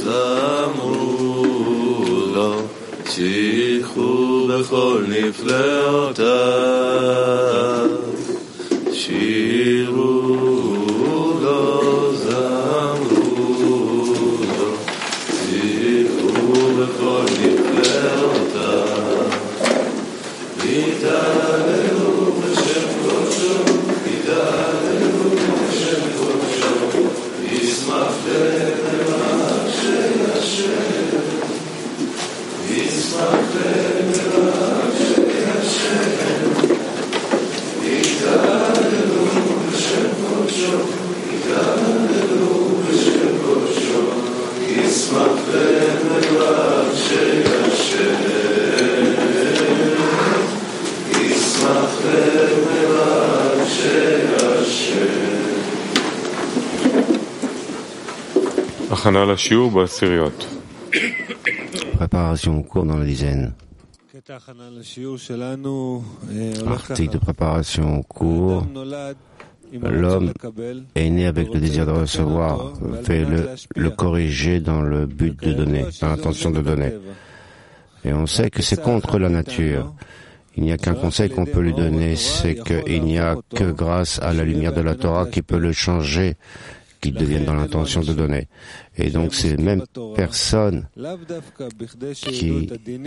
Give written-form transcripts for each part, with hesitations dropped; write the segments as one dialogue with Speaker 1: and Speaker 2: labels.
Speaker 1: זמרו לו, שיחו בכל נפלאותיו, שירו לו, זמרו לו, שיחו בכל נפלאותיו, יתהללו בשם קודשו, יתהללו בשם קודשו, ישמח לברך של השם, ישמח לברך של השם, יתהללו בשם קודשו, יתהללו בשם קודשו, ישמח לברך של השם, ישמח לברך של השם.
Speaker 2: הכנה לשיעור בעשיריות.
Speaker 3: Préparation au cours dans la dizaine. Article de préparation au cours. L'homme est né avec le désir de recevoir, fait le corriger dans le but de donner, dans l'intention de donner. Et on sait que c'est contre la nature. Il n'y a qu'un conseil qu'on peut lui donner, c'est qu'il n'y a que grâce à la lumière de la Torah qui peut le changer, qu'il devienne dans l'intention de donner. Et donc ces mêmes personnes qui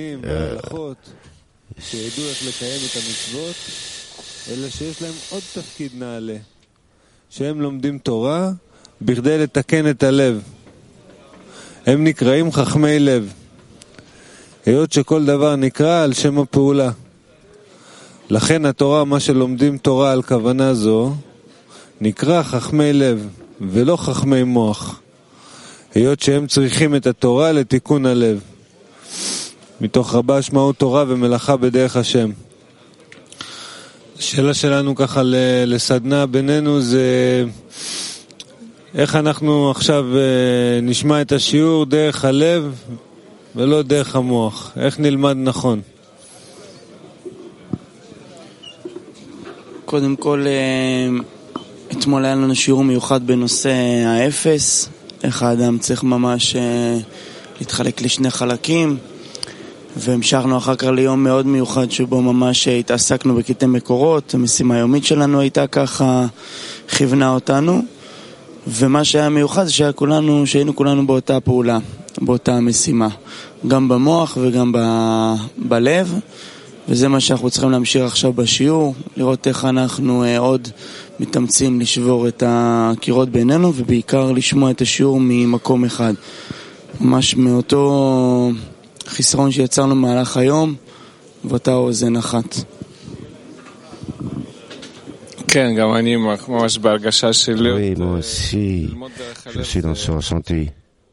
Speaker 4: שהם לומדים תורה בכדי לתקן את הלב. הם נקראים חכמי לב. היות שכל דבר נקרא על שם הפעולה. לכן התורה, מה שלומדים תורה על כוונה זו, נקרא חכמי לב ולא חכמי מוח. היות שהם צריכים את התורה לתיקון הלב. מתוך רבה שמעות תורה ומלאכה בדרך השם. השאלה שלנו ככה לסדנה בינינו זה איך אנחנו עכשיו נשמע את השיעור דרך הלב ולא דרך המוח. איך נלמד נכון?
Speaker 5: קודם כל, אתמול היה לנו שיעור מיוחד בנושא האפס. איך האדם צריך ממש להתחלק לשני חלקים. והמשכנו אחר כך ליום מאוד מיוחד שבו ממש התעסקנו בקטעי מקורות. המשימה היומית שלנו הייתה ככה, כיוונה אותנו. ומה שהיה מיוחד זה שהיינו כולנו באותה פעולה, באותה משימה. גם במוח וגם בלב. וזה מה שאנחנו צריכים להמשיך עכשיו בשיעור, לראות איך אנחנו עוד מתאמצים לשבור את הקירות בינינו, ובעיקר לשמוע את השיעור ממקום אחד. ממש מאותו חיסרון שיצרנו במהלך היום, ואותה אוזן אחת.
Speaker 2: כן, גם אני ממש בהרגשה שלי.
Speaker 3: Oui, moi aussi, je suis dans ce ressenti.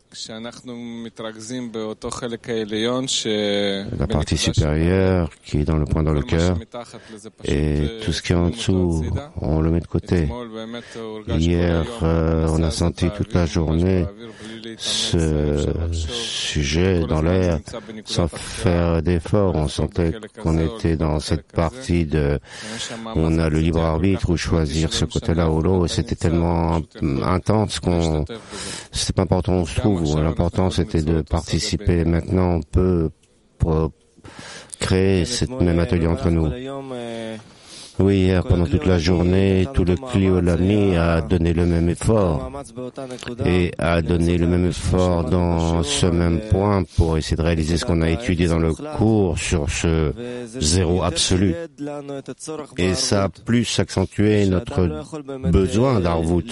Speaker 3: La partie supérieure qui est dans le point dans le cœur et tout ce qui est en dessous, on le met de côté. Hier, on a senti toute la journée ce sujet dans l'air sans faire d'effort. On sentait qu'on était dans cette partie on a le libre arbitre ou choisir ce côté-là ou l'autre. C'était tellement intense c'était pas important où on se trouve. L'important c'était de participer. Maintenant on peut créer cette même atelier entre nous. Oui, hier, pendant toute la journée, tout le Kli Olami a donné le même effort et a donné le même effort dans ce même point pour essayer de réaliser ce qu'on a étudié dans le cours sur ce zéro absolu. Et ça a plus accentué notre besoin d'Arvut,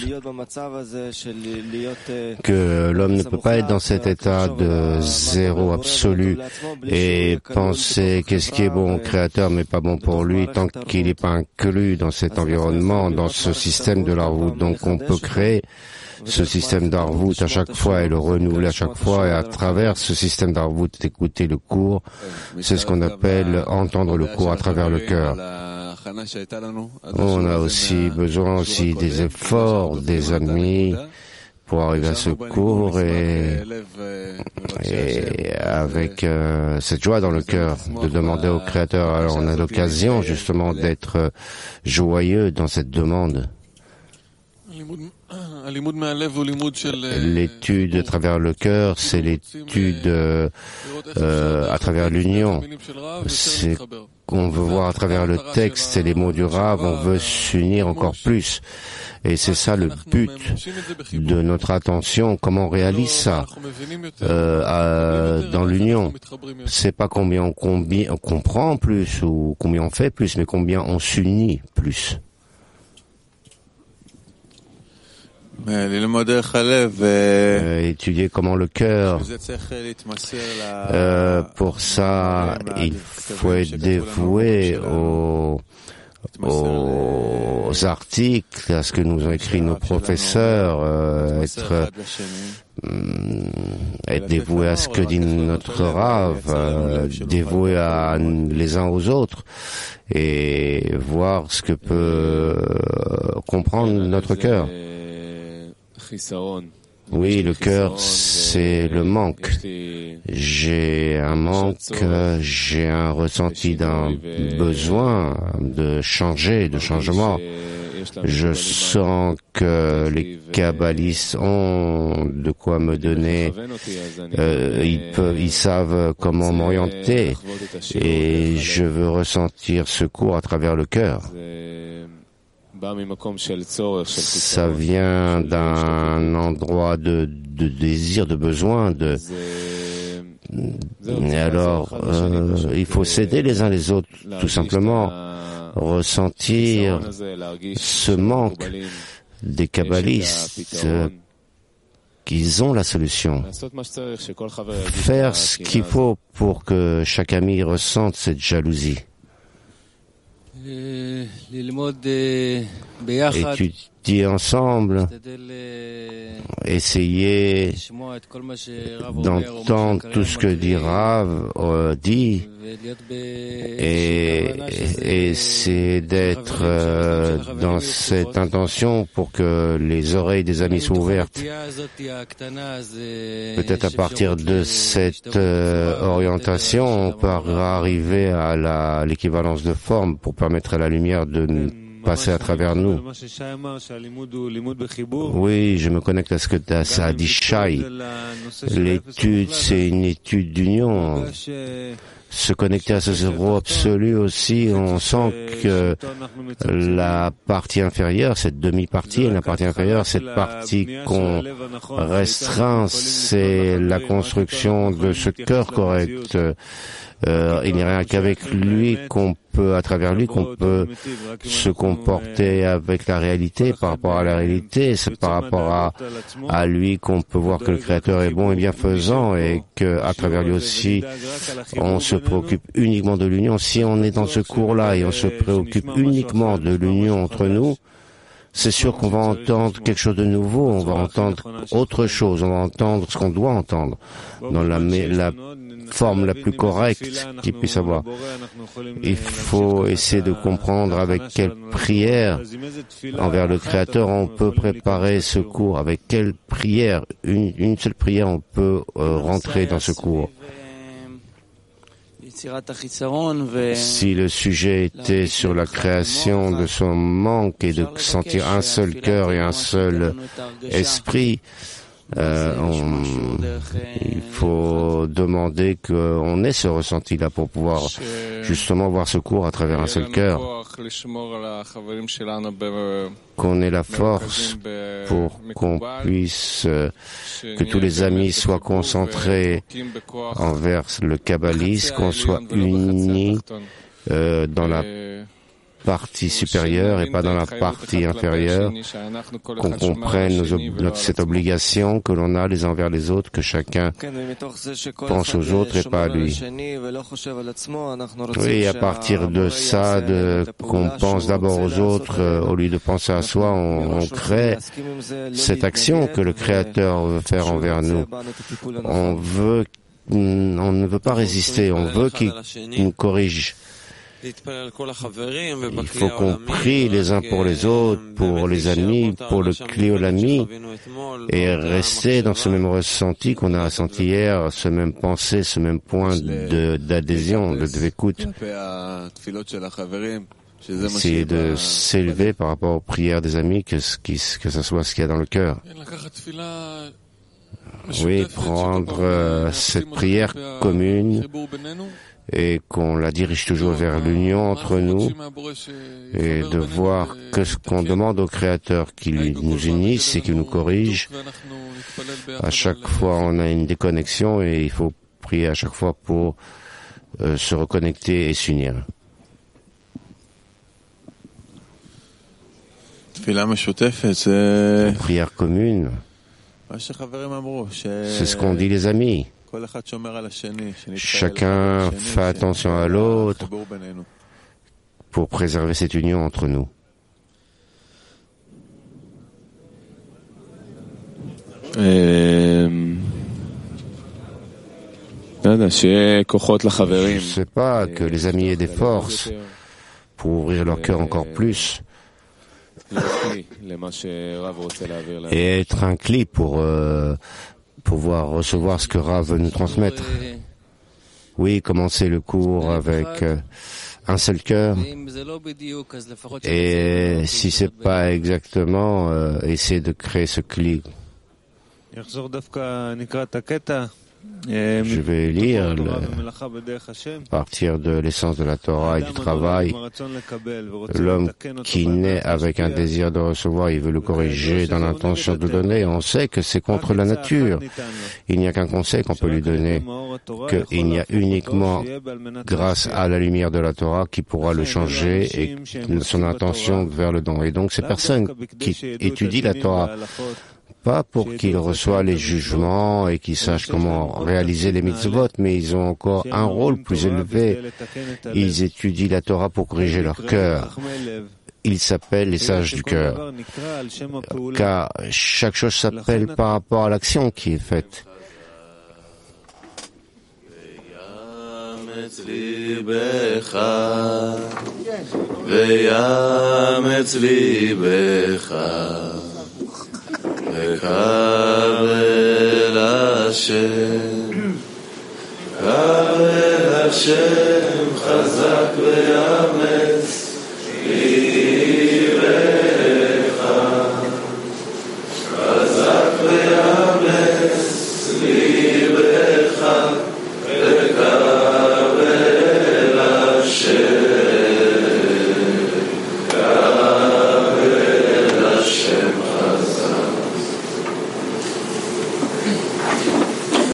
Speaker 3: que l'homme ne peut pas être dans cet état de zéro absolu et penser qu'est-ce qui est bon au Créateur mais pas bon pour lui tant qu'il n'est pas inclus dans cet environnement, dans ce système de l'Arvut. Donc on peut créer ce système d'Arvut à chaque fois et le renouveler à chaque fois, et à travers ce système d'Arvut écouter le cours. C'est ce qu'on appelle entendre le cours à travers le cœur. On a aussi besoin des efforts des amis pour arriver à ce cours et avec cette joie dans le cœur de demander au Créateur. Alors on a l'occasion justement d'être joyeux dans cette demande. L'étude à travers le cœur, c'est l'étude à travers l'union. On veut voir à travers le texte et les mots du Rav, on veut s'unir encore plus. Et c'est ça le but de notre attention, comment on réalise ça dans l'union. C'est pas combien on comprend plus ou combien on fait plus, mais combien on s'unit plus. Étudier comment le cœur. Pour ça, il faut être dévoué aux articles, à ce que nous ont écrit nos professeurs, être dévoué à ce que dit notre Rav, dévoué les uns aux autres et voir ce que peut comprendre notre cœur. Oui, le cœur, c'est le manque. J'ai un manque, j'ai un ressenti d'un besoin de changer, de changement. Je sens que les kabbalistes ont de quoi me donner, ils savent comment m'orienter et je veux ressentir ce cours à travers le cœur. Ça vient d'un endroit de désir, de besoin, et alors il faut s'aider les uns les autres, tout simplement, ressentir ce manque des kabbalistes, qu'ils ont la solution. Faire ce qu'il faut pour que chaque ami ressente cette jalousie. Étudier ensemble, essayer d'entendre tout ce que dit Rav dit et essayer d'être dans cette intention pour que les oreilles des amis soient ouvertes. Peut-être à partir de cette orientation, on peut arriver à l'équivalence de forme pour permettre à la lumière de passer à travers nous. Oui, je me connecte à ce que ça a dit Shai. L'étude, c'est une étude d'union. Se connecter à ce zéro absolu aussi, on sent que la partie inférieure, cette demi-partie, la partie inférieure, cette partie qu'on restreint, c'est la construction de ce cœur correct. Il n'y a rien qu'avec lui à travers lui qu'on peut se comporter avec la réalité, par rapport à la réalité, c'est par rapport à lui qu'on peut voir que le Créateur est bon et bienfaisant et qu'à travers lui aussi, on se préoccupe uniquement de l'union. Si on est dans ce cours-là et on se préoccupe uniquement de l'union entre nous, c'est sûr qu'on va entendre quelque chose de nouveau, on va entendre autre chose, on va entendre ce qu'on doit entendre dans la forme la plus correcte qu'il puisse avoir. Il faut essayer de comprendre avec quelle prière envers le Créateur on peut préparer ce cours, avec quelle prière, une seule prière on peut rentrer dans ce cours. Si le sujet était sur la création de son manque et de sentir un seul cœur et un seul esprit, il faut demander qu'on ait ce ressenti-là pour pouvoir justement voir ce cours à travers un seul cœur. Qu'on ait la force pour qu'on puisse, que tous les amis soient concentrés envers le kabbalisme, qu'on soit unis dans la partie supérieure et pas dans la partie inférieure, qu'on comprenne cette obligation que l'on a les uns envers les autres, que chacun pense aux autres et pas à lui. Oui, à partir de ça, qu'on pense d'abord aux autres au lieu de penser à soi, on crée cette action que le Créateur veut faire envers nous. On ne veut pas résister, on veut qu'il nous corrige. Il faut qu'on prie les uns pour les autres, pour les amis, pour le client l'ami, et rester dans ce même ressenti qu'on a ressenti hier, ce même pensée, ce même point d'adhésion, de d'écoute. c'est de s'élever par rapport aux prières des amis, que ce soit ce qu'il y a dans le cœur. Oui, prendre cette prière commune et qu'on la dirige toujours vers l'union entre nous et de voir que ce qu'on demande au Créateur qu'il nous unisse et qu'il nous corrige. À chaque fois, on a une déconnexion et il faut prier à chaque fois pour se reconnecter et s'unir. La prière commune, c'est ce qu'ont dit les amis. Chacun fait attention à l'autre pour préserver cette union entre nous.
Speaker 2: Je ne
Speaker 3: sais pas, que les amis aient des forces pour ouvrir leur cœur encore plus et être un clé pour pouvoir recevoir ce que Rav veut nous transmettre. Oui, commencer le cours avec un seul cœur, et si c'est pas exactement, essayer de créer ce clé. Je vais lire à partir de l'essence de la Torah et du travail. L'homme qui naît avec un désir de recevoir, il veut le corriger dans l'intention de donner. On sait que c'est contre la nature. Il n'y a qu'un conseil qu'on peut lui donner, qu'il n'y a uniquement grâce à la lumière de la Torah qui pourra le changer et son intention vers le don. Et donc ces personnes qui étudient la Torah, pas pour qu'ils reçoivent les jugements et qu'ils sachent comment réaliser les mitzvot, mais ils ont encore un rôle plus élevé. Ils étudient la Torah pour corriger leur cœur. Ils s'appellent les sages du cœur, car chaque chose s'appelle par rapport à l'action qui est faite.
Speaker 1: קבל השם חזק ואמץ